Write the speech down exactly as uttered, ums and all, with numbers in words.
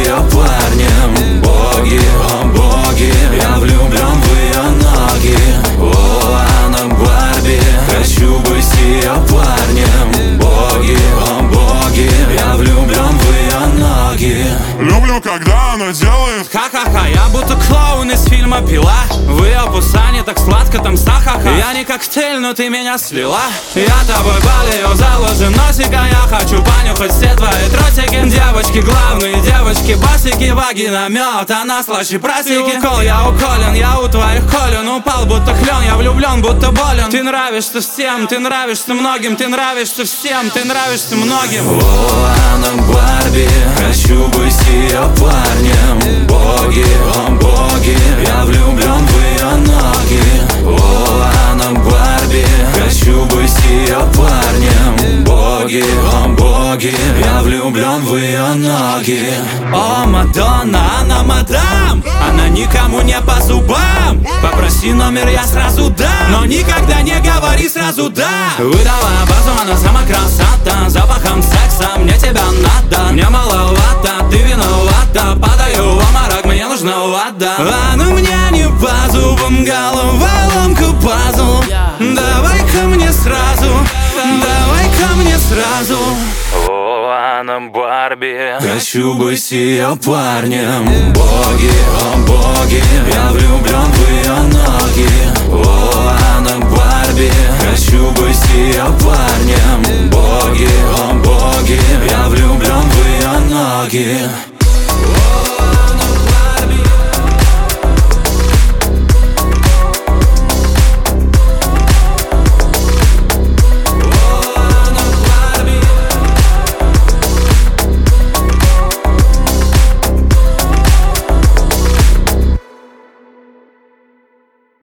ее парнем. Боги, о боги, я влюблен в ее ноги. О, она Барби, хочу быть с ее парнем. Боги, о боги, я влюблен в ее ноги. Люблю, когда она делает ха-ха-ха, я будто клоун из фильма «Пила». В ее пусане так сладко там сахаха. Я не коктейль, но ты меня слила. Я тобой болею, заложи носика. Я хочу понюхать все твои тросики. Девочки главные, девочки басики. Вагина мед, она слаще просеки. Укол, я уколен, я у твоих колен. Упал будто клен, я влюблен, будто болен. Ты нравишься всем, ты нравишься многим. Ты нравишься всем, ты нравишься многим. О, она Барби, хочу быть с ее парнем. Боги, о боги, я влюблен в ее ноги. О, она Барби, хочу быть с ее парнем. Боги, о боги, я влюблен в ее ноги. О, Мадонна, она мадам, она никому не по зубам. Попроси номер, я сразу дам, но никогда не говори сразу да. Выдала базу, она сама красота. Запахом секса, мне тебя надо. Мне маловато, ты виновата. Падаю в обморок, мне нужна вода. Она мне не по зубам, головоломка пазл. Давай-ка мне сразу, давай-ка мне сразу. О, она Барби, хочу быть с ее парнем. Боги, о боги,